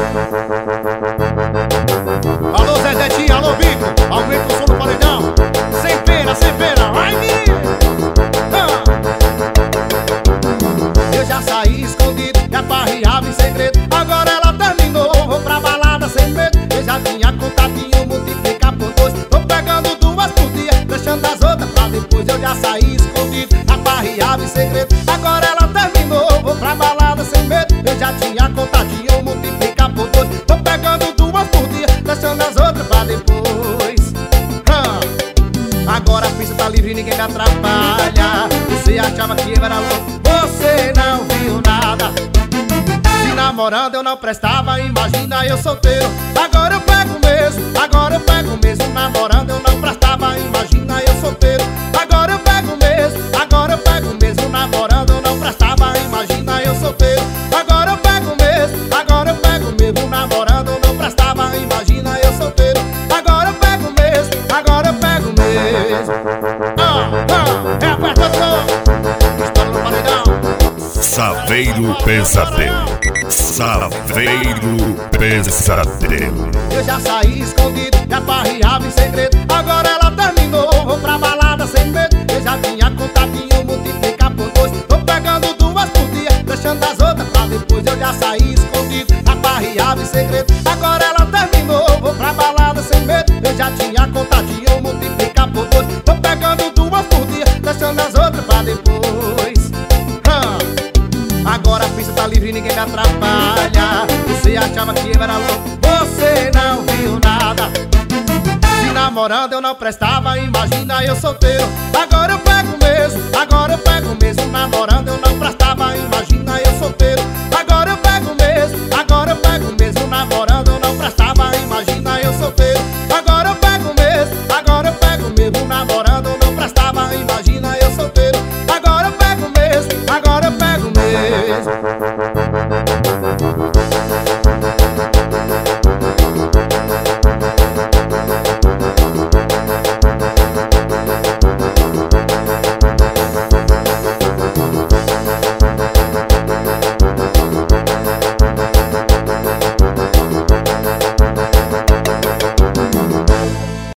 Alô Zezetinho, alô Vitor, aumenta o som do paredão. Sem pena, vai menino. Eu já saí escondido, já farreava em segredo. Agora ela terminou, vou pra balada sem medo. Eu já tinha contatinho, multiplicar por dois. Tô pegando duas por dia, deixando as outras pra depois. Eu já saí escondido, já farreava em segredo. Agora ela terminou, vou pra balada sem medo. Eu já tinha contatinho, multiplicar por dois. Tô pegando duas por dia, deixando as outras pra depois. Agora a pista tá livre, ninguém me atrapalha. Você achava que eu era louco, você não viu nada. Se namorando eu não prestava, imagina eu solteiro. Agora eu pego mesmo, namorando eu não prestava, imagina eu solteiro. Agora eu pego mesmo, namorando eu não prestava, imagina eu solteiro. Agora eu pego mesmo, namorando eu não prestava, imagina eu solteiro. Agora eu pego mesmo. Repete o som, história do paredão. Saveiro Pesadelo. Saveiro Pesadelo. Eu já saí escondido, já farreava em segredo. Agora ela terminou, vou pra balada sem medo. Eu já tinha contatinho, multiplicar por dois. Tô pegando duas por dia, deixando as outras pra depois. Eu já saí escondido, já farreava em segredo. Agora ela terminou, vou pra balada sem medo. Eu já tinha contatinho, multiplicar por dois. Tô pegando duas por dia, deixando as outras pra depois. Agora a pista tá livre, ninguém me atrapalha. Você achava que eu era louco, você não viu nada. Se namorando eu não prestava, imagina eu solteiro. Agora eu pego mesmo, namorando